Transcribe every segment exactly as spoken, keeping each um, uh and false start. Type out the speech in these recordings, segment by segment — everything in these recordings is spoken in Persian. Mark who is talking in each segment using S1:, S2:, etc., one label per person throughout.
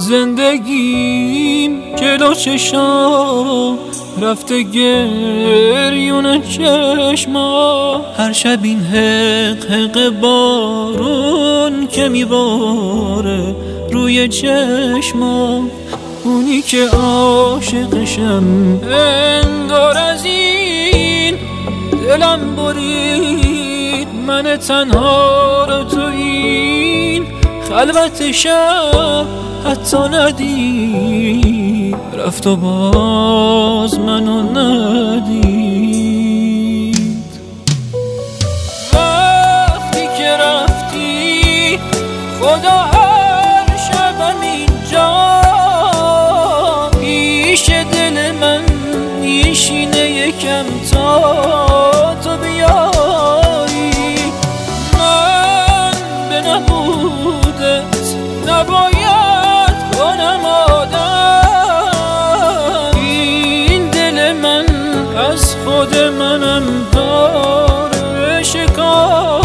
S1: زندگیم جلو چشام رفته گریون چشما، هر شب این حق حق بارون که میباره روی چشما. اونی که عاشقشم انگار از این دلم برید، من تنها رو تو این خلوت شب حتی ندید، رفت و باز منو ندید. وقتی که رفتی خدا هر شبم اینجا پیش دل من میشینه یکم تا تو بیایی. من به نبودت نباید کنم آدم، این دل من از خود منم داره شکایت.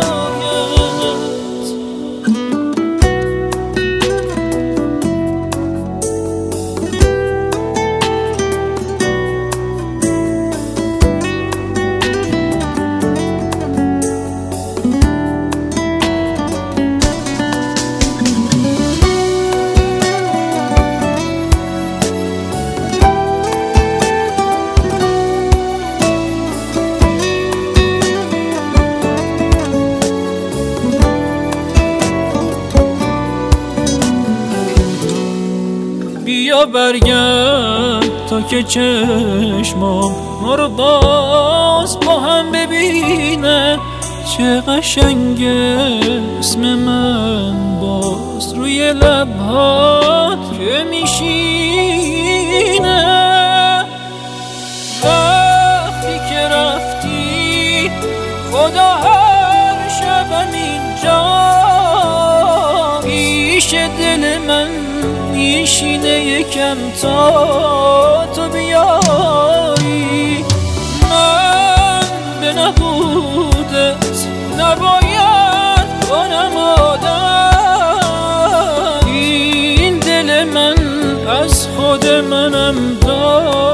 S1: بیا برگرد تا که چشمام ما رو باز با هم ببینه، چه قشنگه اسم من باز روی لبهات که میشینه. وقتی که رفتی خدا هر شبم اینجا پیش دل من میشینه یکم تا تو بیایی. من به نبودت نباید کنم آدم، این دل من از خود منم دار